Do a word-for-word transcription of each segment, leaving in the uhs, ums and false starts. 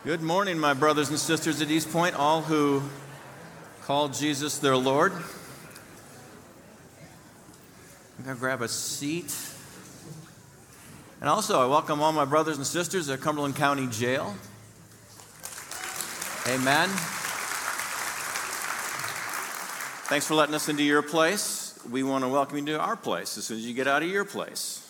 Good morning, my brothers and sisters at East Point, all who call Jesus their Lord. I'm going to grab a seat. And also, I welcome all my brothers and sisters at Cumberland County Jail. Amen. Thanks for letting us into your place. We want to welcome you to our place as soon as you get out of your place.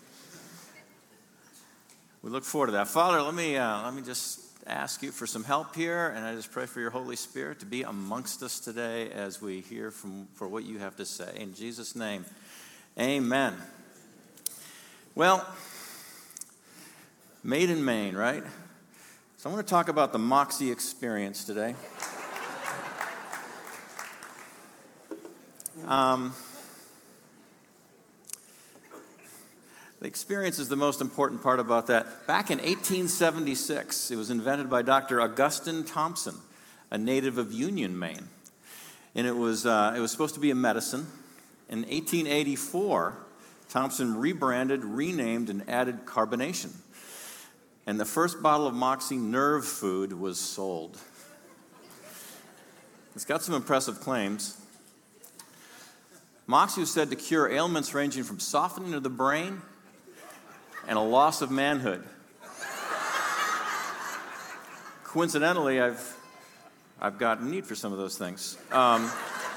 We look forward to that. Father, let me uh, let me just ask you for some help here, and I just pray for your Holy Spirit to be amongst us today as we hear from for what you have to say. In Jesus' name, amen. Well, made in Maine, right? So I want to talk about the Moxie experience today. Um, the experience is the most important part about that. Back in eighteen seventy-six, it was invented by Doctor Augustine Thompson, a native of Union, Maine. And it was, uh, it was supposed to be a medicine. In eighteen eighty-four, Thompson rebranded, renamed, and added carbonation. And the first bottle of Moxie Nerve Food was sold. It's got some impressive claims. Moxie was said to cure ailments ranging from softening of the brain and a loss of manhood. Coincidentally, I've I've got need for some of those things. Um,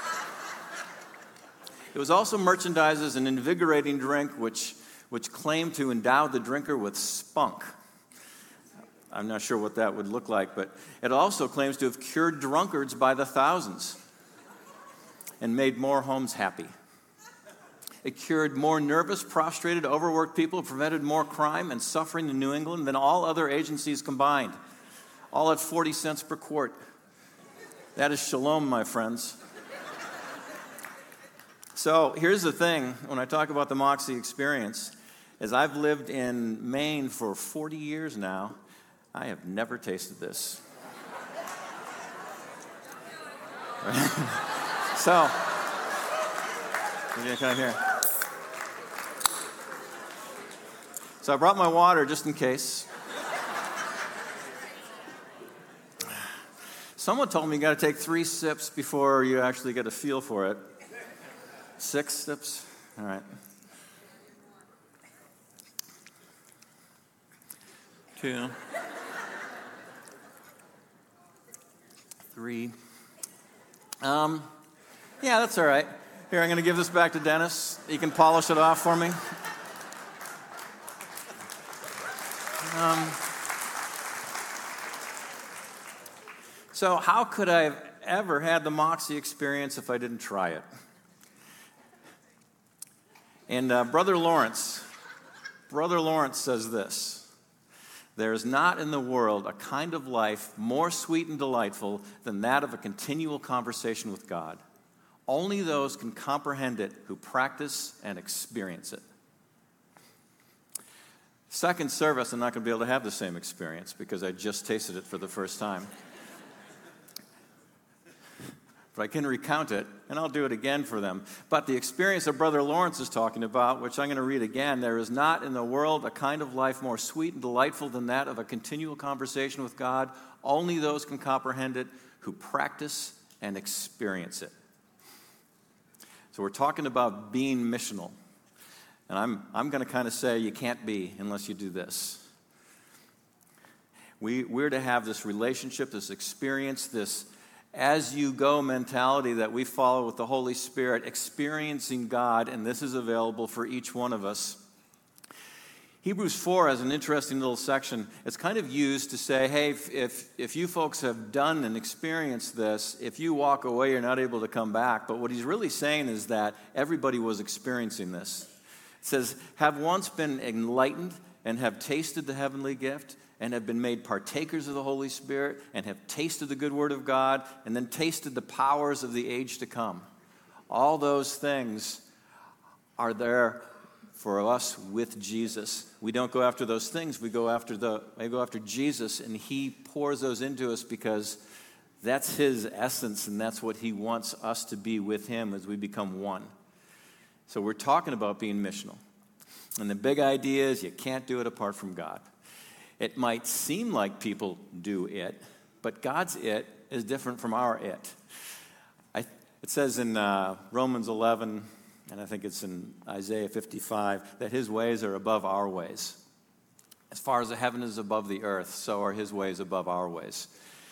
it was also merchandised as an invigorating drink, which which claimed to endow the drinker with spunk. I'm not sure what that would look like, but it also claims to have cured drunkards by the thousands and made more homes happy. It cured more nervous, prostrated, overworked people, prevented more crime and suffering in New England than all other agencies combined, all at forty cents per quart. That is shalom, my friends. So here's the thing, when I talk about the Moxie experience, is I've lived in Maine for forty years now. I have never tasted this. So, can I hear? So I brought my water just in case. Someone told me you got to take three sips before you actually get a feel for it. Six sips? All right. Two. Three. Um, yeah, that's all right. Here, I'm going to give this back to Dennis. He can polish it off for me. Um, so how could I have ever had the Moxie experience if I didn't try it? And uh, Brother Lawrence, Brother Lawrence says this: there is not in the world a kind of life more sweet and delightful than that of a continual conversation with God. Only those can comprehend it who practice and experience it. Second service, I'm not going to be able to have the same experience because I just tasted it for the first time. But I can recount it, and I'll do it again for them. But the experience that Brother Lawrence is talking about, which I'm going to read again, there is not in the world a kind of life more sweet and delightful than that of a continual conversation with God. Only those can comprehend it who practice and experience it. So we're talking about being missional. And I'm I'm going to kind of say you can't be unless you do this. We, we're to have this relationship, this experience, this as-you-go mentality that we follow with the Holy Spirit, experiencing God, and this is available for each one of us. Hebrews four has an interesting little section. It's kind of used to say, hey, if, if, if you folks have done and experienced this, if you walk away, you're not able to come back. But what he's really saying is that everybody was experiencing this. It says, have once been enlightened and have tasted the heavenly gift and have been made partakers of the Holy Spirit and have tasted the good word of God and then tasted the powers of the age to come. All those things are there for us with Jesus. We don't go after those things. We go after the we go after Jesus, and he pours those into us because that's his essence and that's what he wants us to be with him as we become one. So we're talking about being missional. And the big idea is you can't do it apart from God. It might seem like people do it, but God's it is different from our it. I, it says in uh, Romans eleven, and I think it's in Isaiah fifty-five, that his ways are above our ways. As far as the heaven is above the earth, so are his ways above our ways.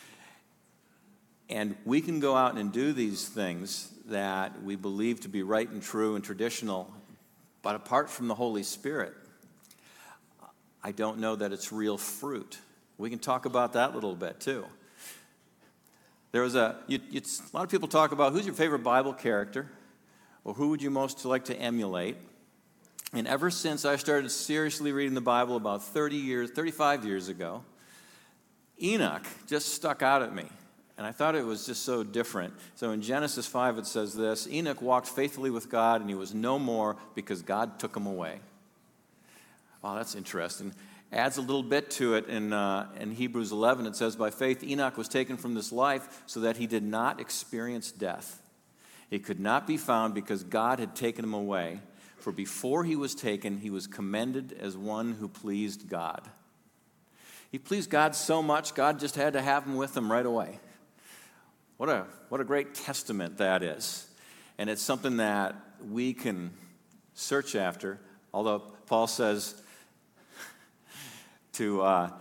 And we can go out and do these things that we believe to be right and true and traditional, but apart from the Holy Spirit, I don't know that it's real fruit. We can talk about that a little bit too. There was a, you, you, a lot of people talk about who's your favorite Bible character, or who would you most like to emulate? And ever since I started seriously reading the Bible about thirty years, thirty-five years ago, Enoch just stuck out at me. And I thought it was just so different. So in Genesis five it says this, Enoch walked faithfully with God and he was no more because God took him away. Wow, that's interesting. Adds a little bit to it in, uh, in Hebrews eleven. It says, by faith Enoch was taken from this life so that he did not experience death. He could not be found because God had taken him away. For before he was taken, he was commended as one who pleased God. He pleased God so much, God just had to have him with him right away. What a, what a great testament that is. And it's something that we can search after, although Paul says to, uh,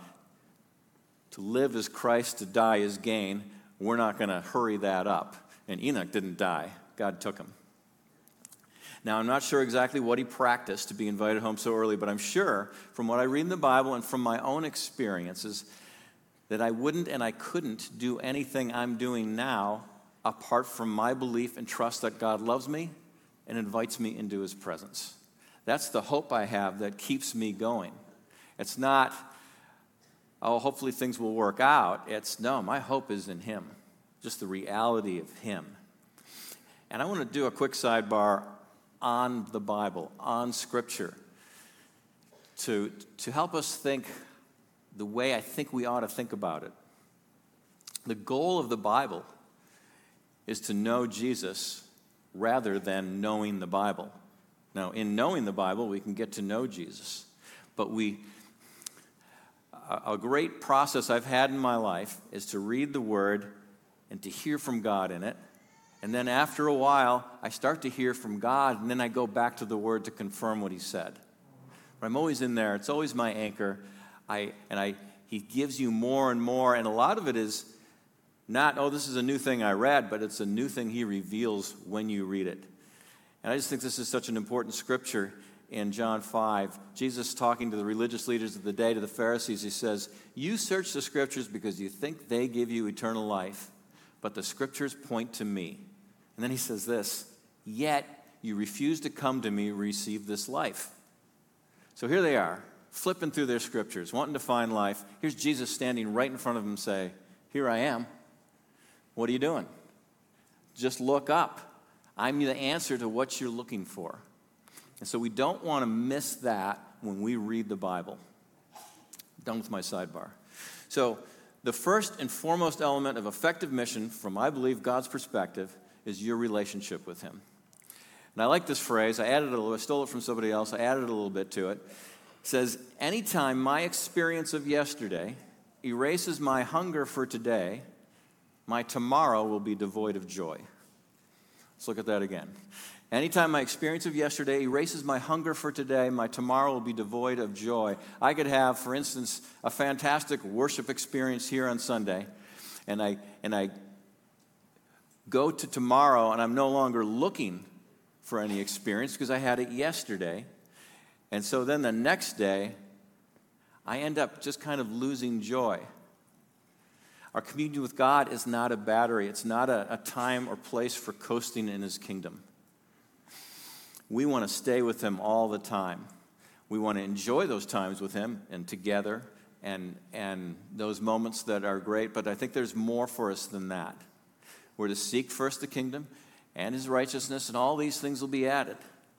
to live as Christ, to die is gain. We're not going to hurry that up. And Enoch didn't die. God took him. Now, I'm not sure exactly what he practiced to be invited home so early, but I'm sure from what I read in the Bible and from my own experiences that I wouldn't and I couldn't do anything I'm doing now apart from my belief and trust that God loves me and invites me into his presence. That's the hope I have that keeps me going. It's not, oh, hopefully things will work out. It's, no, my hope is in him, just the reality of him. And I want to do a quick sidebar on the Bible, on Scripture, to, to help us think the way I think we ought to think about it. The goal of the Bible is to know Jesus rather than knowing the Bible. Now, in knowing the Bible, we can get to know Jesus. But we, a, a great process I've had in my life is to read the Word and to hear from God in it. And then after a while, I start to hear from God, and then I go back to the Word to confirm what he said. But I'm always in there. It's always my anchor. I and I. He gives you more and more, and a lot of it is not, oh, this is a new thing I read, but it's a new thing he reveals when you read it. And I just think this is such an important scripture in John five. Jesus talking to the religious leaders of the day, to the Pharisees, he says, you search the scriptures because you think they give you eternal life, but the scriptures point to me. And then he says this, yet you refuse to come to me and receive this life. So here they are, flipping through their scriptures, wanting to find life. Here's Jesus standing right in front of them and say, here I am. What are you doing? Just look up. I'm the answer to what you're looking for. And so we don't want to miss that when we read the Bible. Done with my sidebar. So the first and foremost element of effective mission, from I believe God's perspective, is your relationship with him. And I like this phrase. I added it a little. I stole it from somebody else. I added a little bit to it. It says, anytime my experience of yesterday erases my hunger for today, my tomorrow will be devoid of joy. Let's look at that again. Anytime my experience of yesterday erases my hunger for today, my tomorrow will be devoid of joy. I could have, for instance, a fantastic worship experience here on Sunday, and I and I go to tomorrow, and I'm no longer looking for any experience because I had it yesterday. And so then the next day, I end up just kind of losing joy. Our communion with God is not a battery. It's not a, a time or place for coasting in his kingdom. We want to stay with him all the time. We want to enjoy those times with him and together and, and those moments that are great, but I think there's more for us than that. We're to seek first the kingdom and his righteousness, and all these things will be added.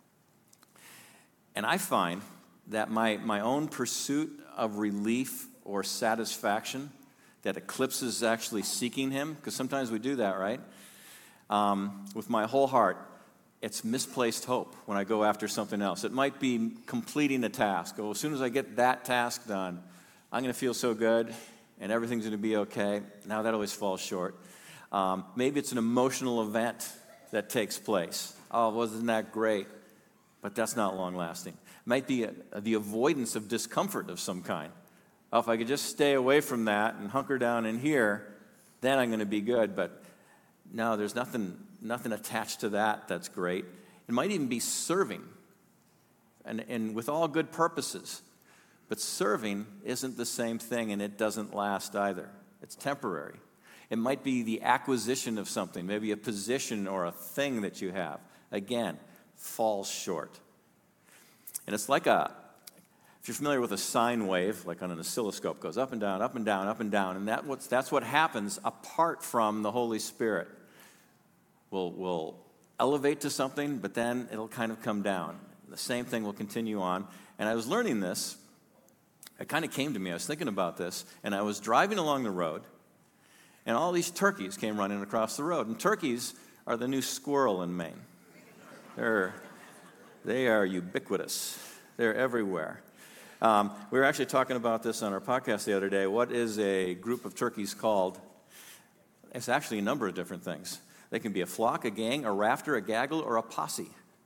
And I find that my, my own pursuit of relief or satisfaction that eclipses actually seeking him, because sometimes we do that, right? Um, with my whole heart, it's misplaced hope when I go after something else. It might be completing a task. Oh, as soon as I get that task done, I'm going to feel so good, and everything's going to be okay. Now, that always falls short. Um, maybe it's an emotional event that takes place. Oh, wasn't that great? But that's not long-lasting. It might be a, a, the avoidance of discomfort of some kind. Oh, if I could just stay away from that and hunker down in here, then I'm going to be good. But no, there's nothing, nothing attached to that that's great. It might even be serving, and, and with all good purposes. But serving isn't the same thing, and it doesn't last either. It's temporary. It might be the acquisition of something, maybe a position or a thing that you have. Again, falls short. And it's like a, if you're familiar with a sine wave, like on an oscilloscope, goes up and down, up and down, up and down, and that what's, that's what happens apart from the Holy Spirit. We'll, we'll elevate to something, but then it'll kind of come down. The same thing will continue on. And I was learning this. It kind of came to me. I was thinking about this, and I was driving along the road, and all these turkeys came running across the road. And turkeys are the new squirrel in Maine. They're, they are ubiquitous. They're everywhere. Um, we were actually talking about this on our podcast the other day. What is a group of turkeys called? It's actually a number of different things. They can be a flock, a gang, a rafter, a gaggle, or a posse.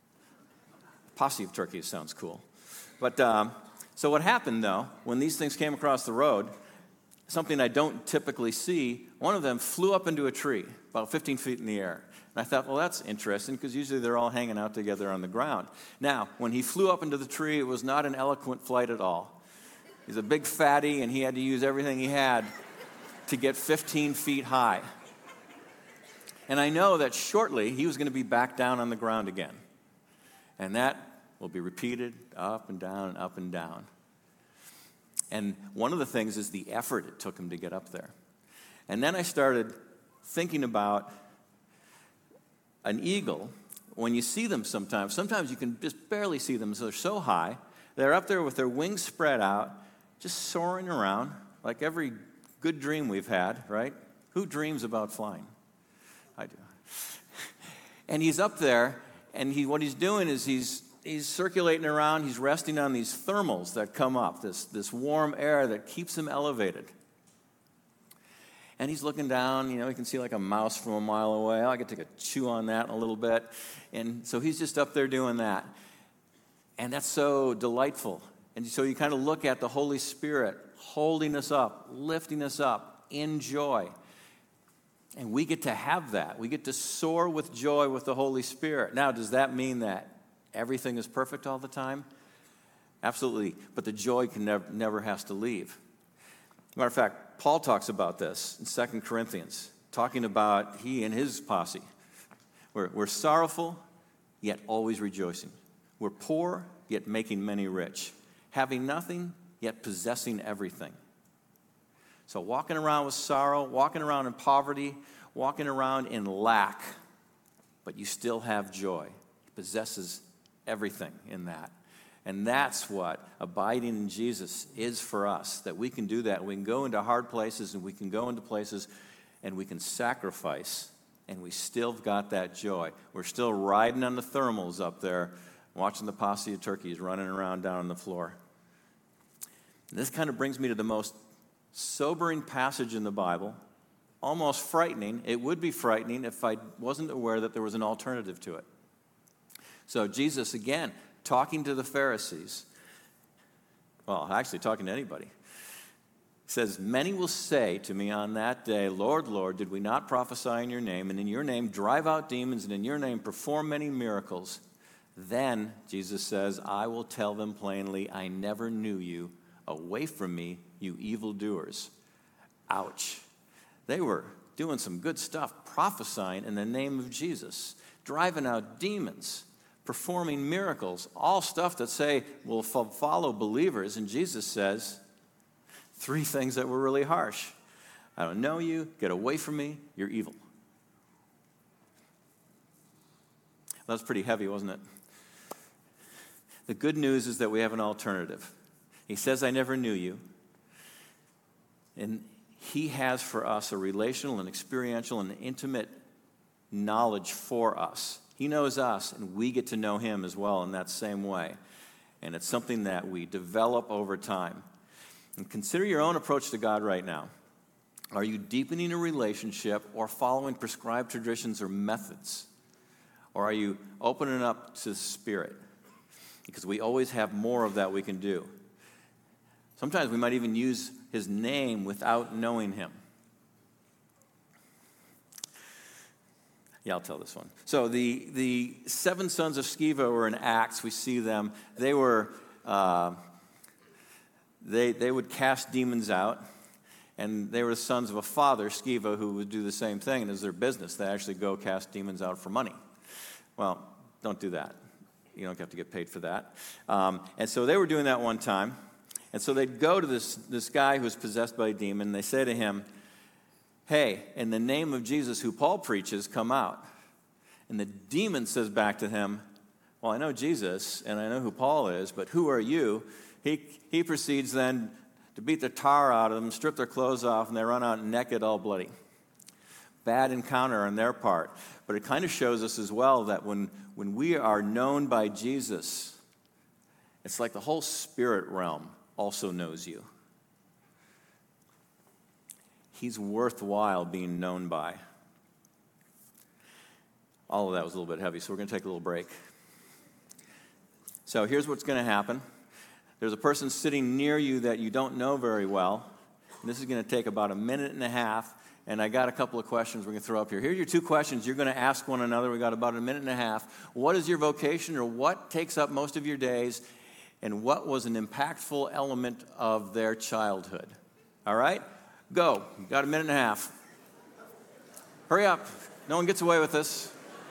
Posse of turkeys sounds cool. But um, so what happened, though, when these things came across the road, something I don't typically see, one of them flew up into a tree about fifteen feet in the air. And I thought, well, that's interesting, because usually they're all hanging out together on the ground. Now, when he flew up into the tree, it was not an eloquent flight at all. He's a big fatty, and he had to use everything he had to get fifteen feet high. And I know that shortly he was going to be back down on the ground again. And that will be repeated up and down and up and down. And one of the things is the effort it took him to get up there. And then I started thinking about an eagle. When you see them sometimes, sometimes you can just barely see them. So they're so high. They're up there with their wings spread out, just soaring around like every good dream we've had, right? Who dreams about flying? I do. And he's up there, and he what he's doing is he's he's circulating around. He's resting on these thermals that come up, this, this warm air that keeps him elevated. And he's looking down, you know, he can see like a mouse from a mile away. Oh, I could take a chew on that in a little bit. And so he's just up there doing that. And that's so delightful. And so you kind of look at the Holy Spirit holding us up, lifting us up in joy. And we get to have that. We get to soar with joy with the Holy Spirit. Now, does that mean that everything is perfect all the time? Absolutely. But the joy can never, never has to leave. Matter of fact, Paul talks about this in Second Corinthians, talking about he and his posse. We're, we're sorrowful, yet always rejoicing. We're poor, yet making many rich. Having nothing, yet possessing everything. So walking around with sorrow, walking around in poverty, walking around in lack, but you still have joy. He possesses everything in that. And that's what abiding in Jesus is for us, that we can do that. We can go into hard places, and we can go into places, and we can sacrifice, and we still got that joy. We're still riding on the thermals up there, watching the posse of turkeys running around down on the floor. And this kind of brings me to the most sobering passage in the Bible, almost frightening. It would be frightening if I wasn't aware that there was an alternative to it. So Jesus, again, talking to the Pharisees, well, actually talking to anybody, says, "Many will say to me on that day, 'Lord, Lord, did we not prophesy in your name, and in your name drive out demons, and in your name perform many miracles?' Then," Jesus says, "I will tell them plainly, I never knew you. Away from me, you evildoers." Ouch. They were doing some good stuff, prophesying in the name of Jesus, driving out demons, performing miracles, all stuff that say will follow believers. And Jesus says three things that were really harsh. I don't know you. Get away from me. You're evil. That was pretty heavy, wasn't it? The good news is that we have an alternative. He says, I never knew you. And he has for us a relational and experiential and intimate knowledge for us. He knows us, and we get to know him as well in that same way. And it's something that we develop over time. And consider your own approach to God right now. Are you deepening a relationship or following prescribed traditions or methods? Or are you opening up to the Spirit? Because we always have more of that we can do. Sometimes we might even use his name without knowing him. Yeah, I'll tell this one. So the, the seven sons of Sceva were in Acts. We see them. They were uh, they they would cast demons out, and they were the sons of a father, Sceva, who would do the same thing. And it was their business. They actually go cast demons out for money. Well, don't do that. You don't have to get paid for that. Um, and so they were doing that one time. And so they'd go to this, this guy who was possessed by a demon, and they say to him, hey, in the name of Jesus who Paul preaches, come out. And the demon says back to him, well, I know Jesus, and I know who Paul is, but who are you? He, he proceeds then to beat the tar out of them, strip their clothes off, and they run out naked, all bloody. Bad encounter on their part. But it kind of shows us as well that when, when we are known by Jesus, it's like the whole spirit realm also knows you. He's worthwhile being known by. All of that was a little bit heavy, so we're going to take a little break. So here's what's going to happen. There's a person sitting near you that you don't know very well. And this is going to take about a minute and a half. And I got a couple of questions we're going to throw up here. Here are your two questions you're going to ask one another. We got about a minute and a half. What is your vocation, or what takes up most of your days? And what was an impactful element of their childhood? All right? Go. You got a minute and a half. Hurry up. No one gets away with this.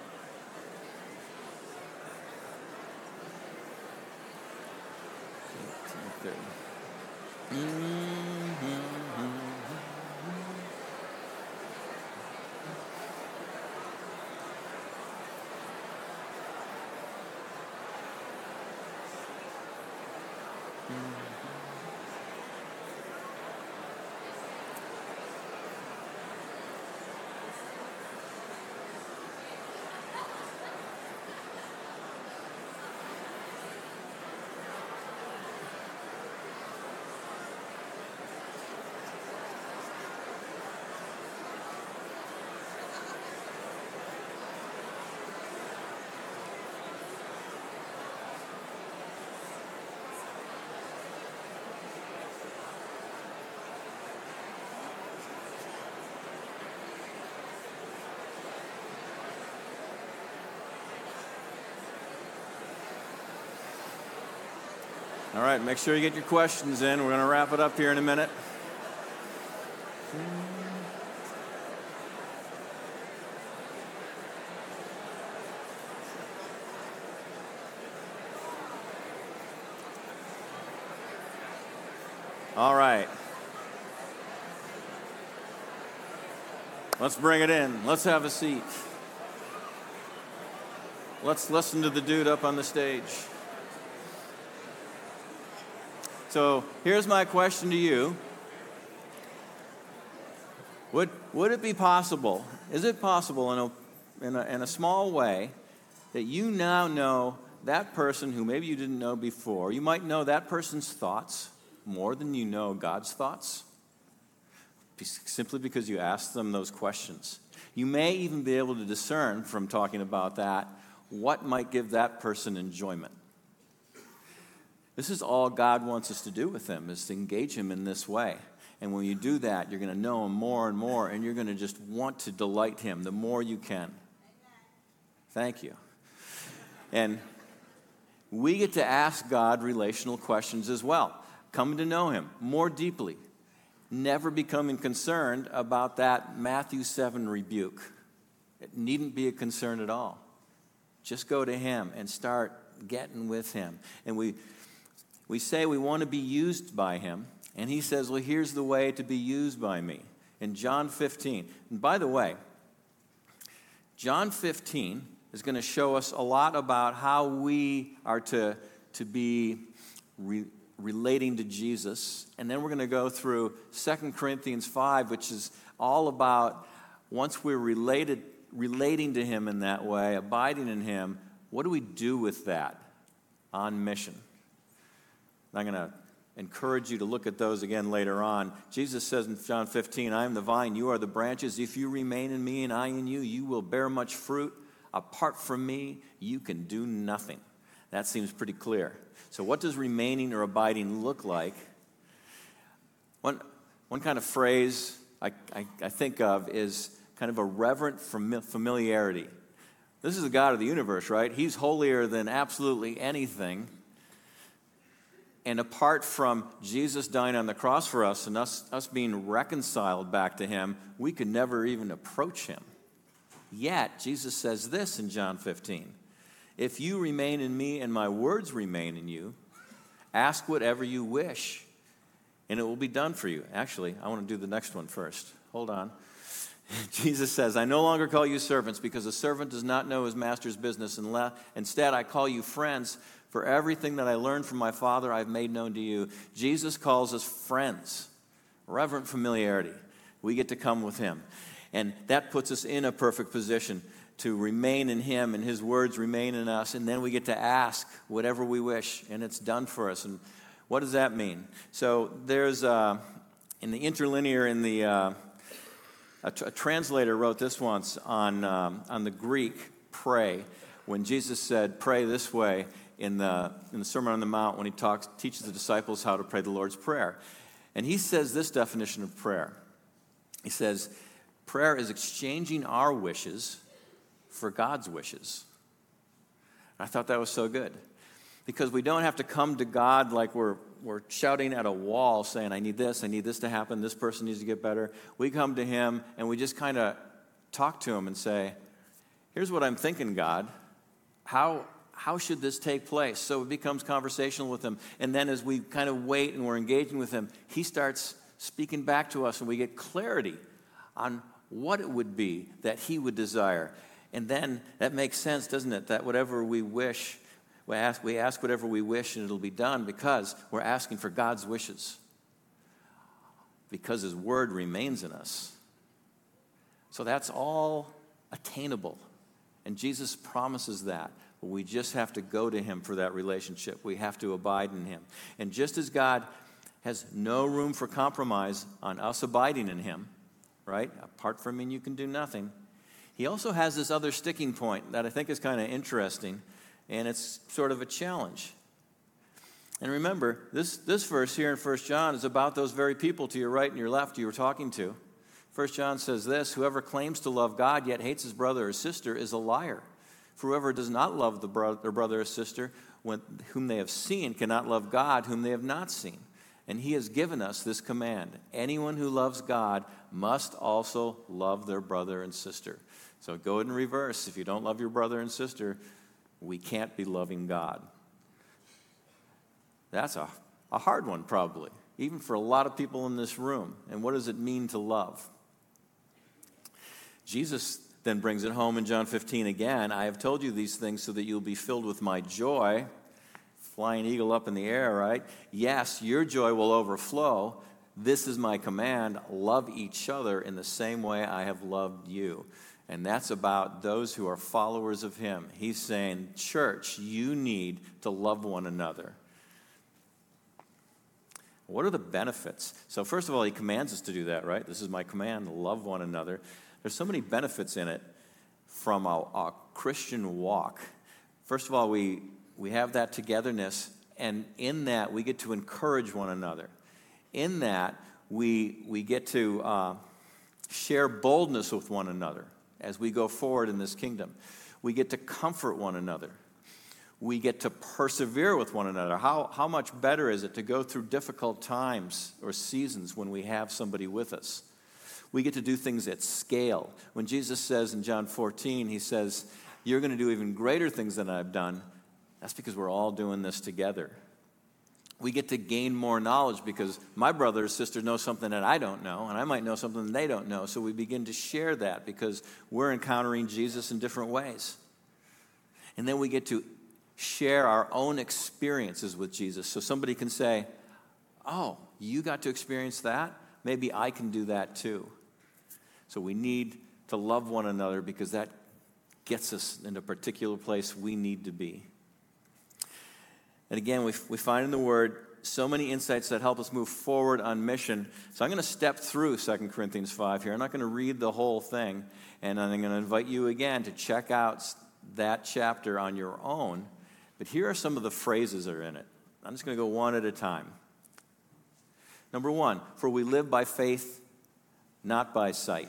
All right, make sure you get your questions in. We're going to wrap it up here in a minute. All right. Let's bring it in. Let's have a seat. Let's listen to the dude up on the stage. So here's my question to you. Would, would it be possible, is it possible in a, in, a, in a small way that you now know that person who maybe you didn't know before? You might know that person's thoughts more than you know God's thoughts, simply because you asked them those questions. You may even be able to discern from talking about that what might give that person enjoyment. This is all God wants us to do with him, is to engage him in this way. And when you do that, you're going to know him more and more, and you're going to just want to delight him the more you can. Thank you. And we get to ask God relational questions as well, coming to know him more deeply, never becoming concerned about that Matthew seven rebuke. It needn't be a concern at all. Just go to him and start getting with him. And we... We say we want to be used by him, and he says, well, here's the way to be used by me. In John fifteen. And by the way, John fifteen is going to show us a lot about how we are to, to be re- relating to Jesus. And then we're going to go through Second Corinthians five, which is all about once we're related, relating to him in that way, abiding in him, what do we do with that on mission? I'm going to encourage you to look at those again later on. Jesus says in John fifteen, I am the vine, you are the branches. If you remain in me and I in you, you will bear much fruit. Apart from me, you can do nothing. That seems pretty clear. So what does remaining or abiding look like? One, one kind of phrase I, I, I think of is kind of a reverent familiarity. This is the God of the universe, right? He's holier than absolutely anything. And apart from Jesus dying on the cross for us and us, us being reconciled back to him, we could never even approach him. Yet, Jesus says this in John fifteen, if you remain in me and my words remain in you, ask whatever you wish, and it will be done for you. Actually, I want to do the next one first. Hold on. Jesus says, I no longer call you servants because a servant does not know his master's business. Instead, I call you friends. For everything that I learned from my Father, I've made known to you. Jesus calls us friends. Reverent familiarity. We get to come with him. And that puts us in a perfect position to remain in him and his words remain in us. And then we get to ask whatever we wish, and it's done for us. And what does that mean? So there's, uh, in the interlinear, in the... Uh, A, t- a translator wrote this once on um, on the Greek, pray, when Jesus said, pray this way in the in the Sermon on the Mount when he talks teaches the disciples how to pray the Lord's Prayer. And he says this definition of prayer. He says, prayer is exchanging our wishes for God's wishes. And I thought that was so good. Because we don't have to come to God like we're we're shouting at a wall saying, I need this, I need this to happen, this person needs to get better. We come to him and we just kind of talk to him and say, here's what I'm thinking, God. How how should this take place? So it becomes conversational with him. And then as we kind of wait and we're engaging with him, he starts speaking back to us and we get clarity on what it would be that he would desire. And then that makes sense, doesn't it? That whatever we wish, We ask, we ask whatever we wish and it'll be done because we're asking for God's wishes. Because his word remains in us. So that's all attainable. And Jesus promises that. But we just have to go to him for that relationship. We have to abide in him. And just as God has no room for compromise on us abiding in him, right? Apart from him, you can do nothing. He also has this other sticking point that I think is kind of interesting. And it's sort of a challenge. And remember, this, this verse here in First John is about those very people to your right and your left you were talking to. First John says this, whoever claims to love God yet hates his brother or sister is a liar. For whoever does not love the bro- their brother or sister when, whom they have seen cannot love God whom they have not seen. And he has given us this command. Anyone who loves God must also love their brother and sister. So go in reverse. If you don't love your brother and sister, we can't be loving God. That's a, a hard one, probably, even for a lot of people in this room. And what does it mean to love? Jesus then brings it home in John fifteen again. I have told you these things so that you'll be filled with my joy. Flying eagle up in the air, right? Yes, your joy will overflow. This is my command. Love each other in the same way I have loved you. And that's about those who are followers of him. He's saying, church, you need to love one another. What are the benefits? So first of all, he commands us to do that, right? This is my command, love one another. There's so many benefits in it from our, our Christian walk. First of all, we, we have that togetherness, and in that, we get to encourage one another. In that, we, we get to uh, share boldness with one another. As we go forward in this kingdom, we get to comfort one another. We get to persevere with one another. How, how much better is it to go through difficult times or seasons when we have somebody with us? We get to do things at scale. When Jesus says in John fourteen, he says, you're going to do even greater things than I've done. That's because we're all doing this together. We get to gain more knowledge because my brother or sister knows something that I don't know, and I might know something that they don't know. So we begin to share that because we're encountering Jesus in different ways. And then we get to share our own experiences with Jesus. So somebody can say, oh, you got to experience that? Maybe I can do that too. So we need to love one another because that gets us in a particular place we need to be. And again, we, we find in the Word so many insights that help us move forward on mission. So I'm going to step through Second Corinthians five here. I'm not going to read the whole thing, and I'm going to invite you again to check out that chapter on your own. But here are some of the phrases that are in it. I'm just going to go one at a time. Number one, for we live by faith, not by sight.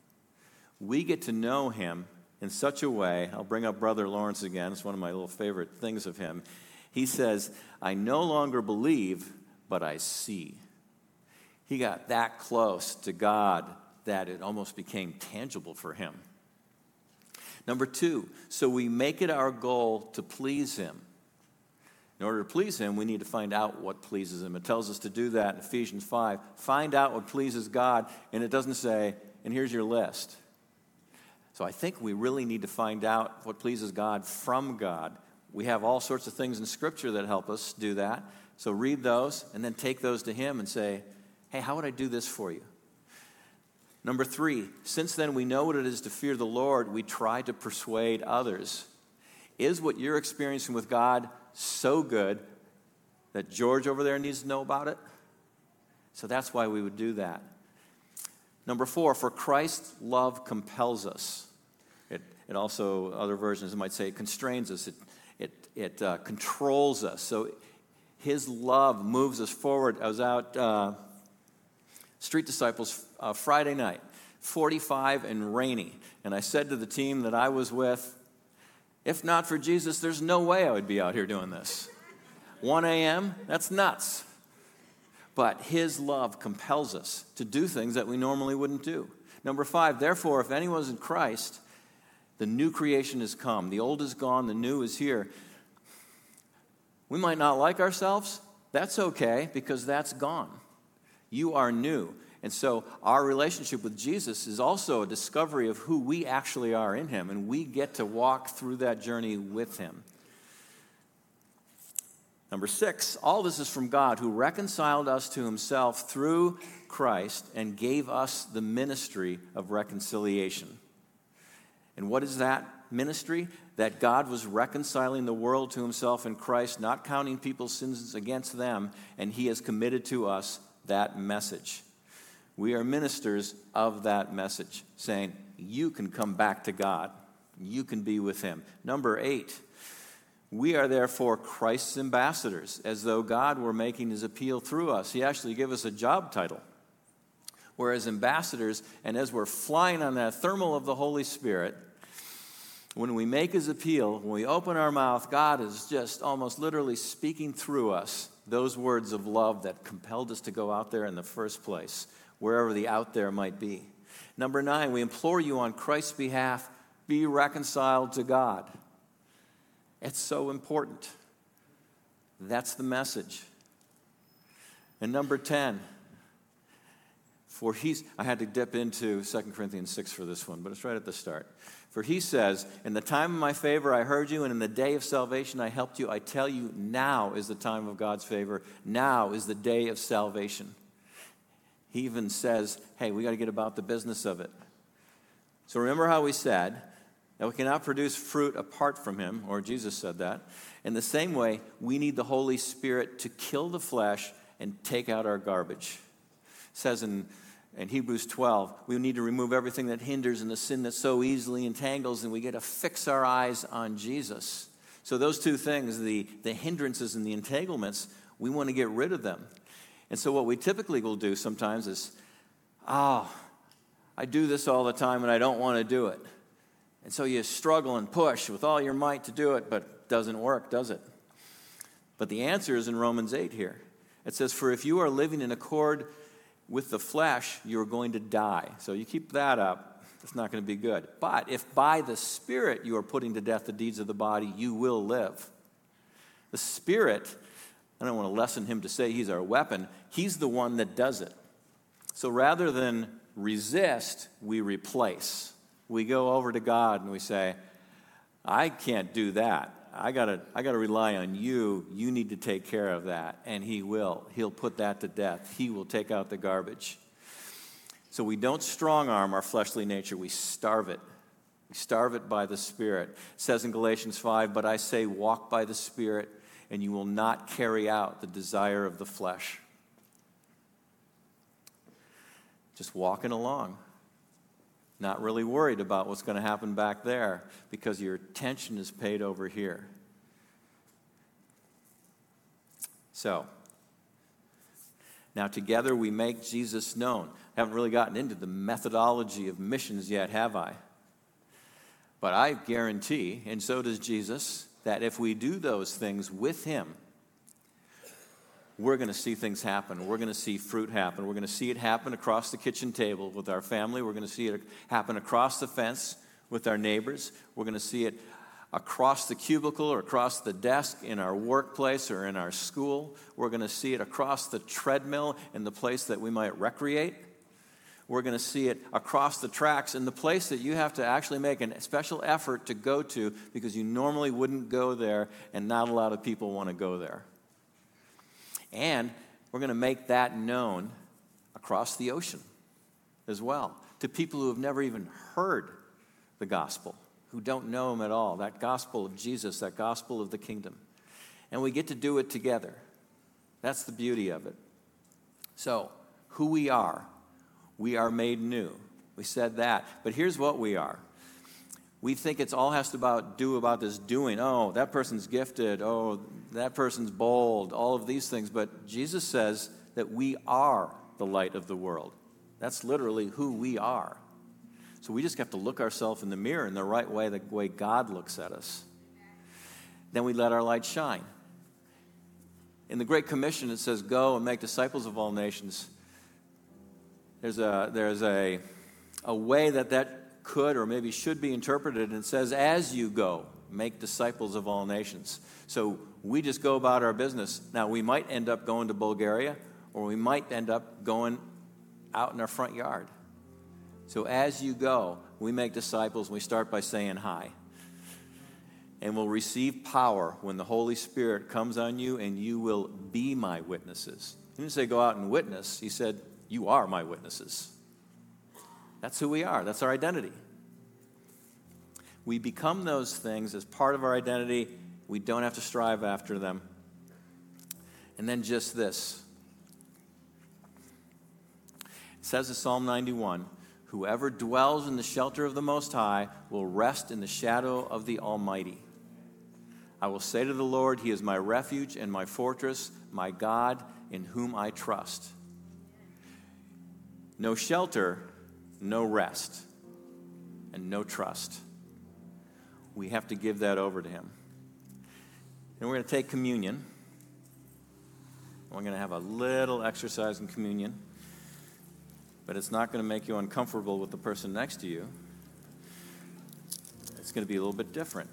We get to know him in such a way. I'll bring up Brother Lawrence again. It's one of my little favorite things of him. He says, I no longer believe, but I see. He got that close to God that it almost became tangible for him. Number two, so we make it our goal to please him. In order to please him, we need to find out what pleases him. It tells us to do that in Ephesians five. Find out what pleases God, and it doesn't say, and here's your list. So I think we really need to find out what pleases God from God. We have all sorts of things in Scripture that help us do that. So read those, and then take those to him and say, hey, how would I do this for you? Number three, since then we know what it is to fear the Lord, we try to persuade others. Is what you're experiencing with God so good that George over there needs to know about it? So that's why we would do that. Number four, for Christ's love compels us. It, it also, other versions might say, it constrains us. It, it, it uh, controls us. So his love moves us forward. I was out uh, Street Disciples uh, Friday night, forty-five and rainy. And I said to the team that I was with, if not for Jesus, there's no way I would be out here doing this. one a.m., that's nuts. But his love compels us to do things that we normally wouldn't do. Number five, therefore, if anyone's in Christ, the new creation has come. The old is gone, the new is here. We might not like ourselves. That's okay, because that's gone. You are new. And so our relationship with Jesus is also a discovery of who we actually are in him, and we get to walk through that journey with him. Number six, all this is from God, who reconciled us to himself through Christ and gave us the ministry of reconciliation. And what is that ministry? That God was reconciling the world to himself in Christ, not counting people's sins against them, and he has committed to us that message. We are ministers of that message, saying, you can come back to God. You can be with him. Number eight, we are therefore Christ's ambassadors, as though God were making his appeal through us. He actually gave us a job title. Whereas ambassadors, and as we're flying on that thermal of the Holy Spirit, when we make his appeal, when we open our mouth, God is just almost literally speaking through us those words of love that compelled us to go out there in the first place, wherever the out there might be. Number nine, we implore you on Christ's behalf, be reconciled to God. It's so important. That's the message. And number ten, for he's, I had to dip into Second Corinthians six for this one, but it's right at the start. For he says, in the time of my favor I heard you, and in the day of salvation I helped you. I tell you, now is the time of God's favor. Now is the day of salvation. He even says, hey, we got to get about the business of it. So remember how we said that we cannot produce fruit apart from him, or Jesus said that. In the same way, we need the Holy Spirit to kill the flesh and take out our garbage. It says in, in Hebrews twelve, we need to remove everything that hinders and the sin that so easily entangles, and we get to fix our eyes on Jesus. So those two things, the, the hindrances and the entanglements, we want to get rid of them. And so what we typically will do sometimes is, oh, I do this all the time and I don't want to do it. And so you struggle and push with all your might to do it, but it doesn't work, does it? But the answer is in Romans eight here. It says, for if you are living in accord with the flesh, you are going to die. So you keep that up, it's not going to be good. But if by the Spirit you are putting to death the deeds of the body, you will live. The Spirit, I don't want to lessen him to say he's our weapon. He's the one that does it. So rather than resist, we replace. We go over to God and we say, I can't do that. I gotta, I gotta rely on you. You need to take care of that. And he will. He'll put that to death. He will take out the garbage. So we don't strong-arm our fleshly nature. We starve it. We starve it by the Spirit. It says in Galatians five, but I say walk by the Spirit, and you will not carry out the desire of the flesh. Just walking along, not really worried about what's going to happen back there because your attention is paid over here. So, now together we make Jesus known. I haven't really gotten into the methodology of missions yet, have I? But I guarantee, and so does Jesus, that if we do those things with him, we're going to see things happen. We're going to see fruit happen. We're going to see it happen across the kitchen table with our family. We're going to see it happen across the fence with our neighbors. We're going to see it across the cubicle or across the desk in our workplace or in our school. We're going to see it across the treadmill in the place that we might recreate. We're going to see it across the tracks in the place that you have to actually make a special effort to go to because you normally wouldn't go there and not a lot of people want to go there. And we're going to make that known across the ocean as well to people who have never even heard the gospel, who don't know him at all, that gospel of Jesus, that gospel of the kingdom. And we get to do it together. That's the beauty of it. So, who we are, we are made new. We said that. But here's what we are. We think it's all has to about do about this doing. Oh, that person's gifted. Oh, that person's bold. All of these things. But Jesus says that we are the light of the world. That's literally who we are. So we just have to look ourselves in the mirror in the right way, the way God looks at us. Then we let our light shine. In the Great Commission, it says, "Go and make disciples of all nations." There's a there's a a way that that could or maybe should be interpreted, and it says, "As you go, make disciples of all nations." So we just go about our business. Now, we might end up going to Bulgaria, or we might end up going out in our front yard. So as you go, we make disciples, and we start by saying hi. And we'll receive power when the Holy Spirit comes on you, and you will be my witnesses. He didn't say go out and witness. He said, you are my witnesses. That's who we are. That's our identity. We become those things as part of our identity. We don't have to strive after them. And then just this. It says in Psalm ninety-one, "Whoever dwells in the shelter of the Most High will rest in the shadow of the Almighty. I will say to the Lord, He is my refuge and my fortress, my God in whom I trust." No shelter, no rest, and no trust. We have to give that over to him. And we're going to take communion. We're going to have a little exercise in communion, but it's not going to make you uncomfortable with the person next to you. It's going to be a little bit different.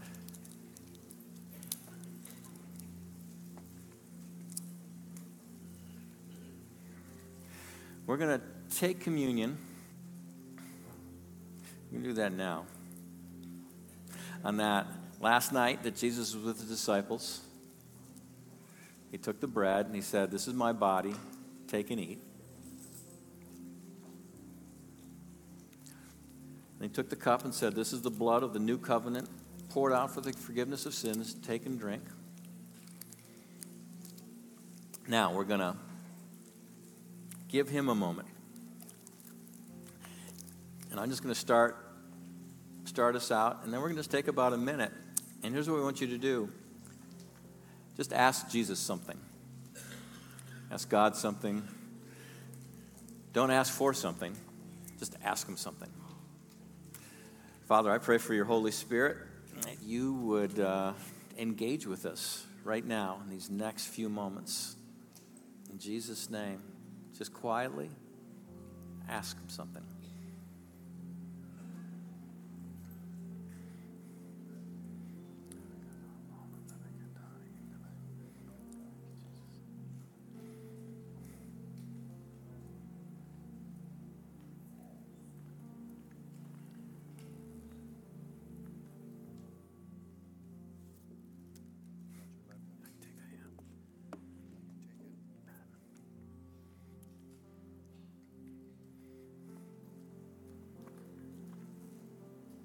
We're going to take communion. We can do that now. On that last night that Jesus was with the disciples, he took the bread and he said, "This is my body. Take and eat." And he took the cup and said, "This is the blood of the new covenant poured out for the forgiveness of sins. Take and drink." Now we're going to give him a moment. And I'm just going to start start us out, and then we're going to just take about a minute. And here's what we want you to do. Just ask Jesus something. Ask God something. Don't ask for something. Just ask him something. Father, I pray for your Holy Spirit that you would uh, engage with us right now in these next few moments. In Jesus' name, just quietly ask him something.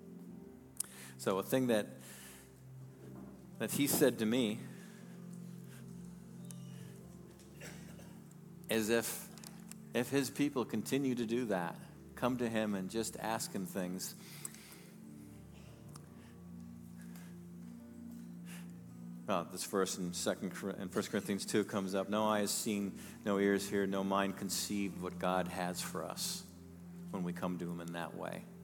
So a thing that that he said to me is if, if his people continue to do that, come to him and just ask him things. Oh, this verse in Second in First Corinthians two comes up. No eye has seen, no ears heard, no mind conceived what God has for us when we come to him in that way.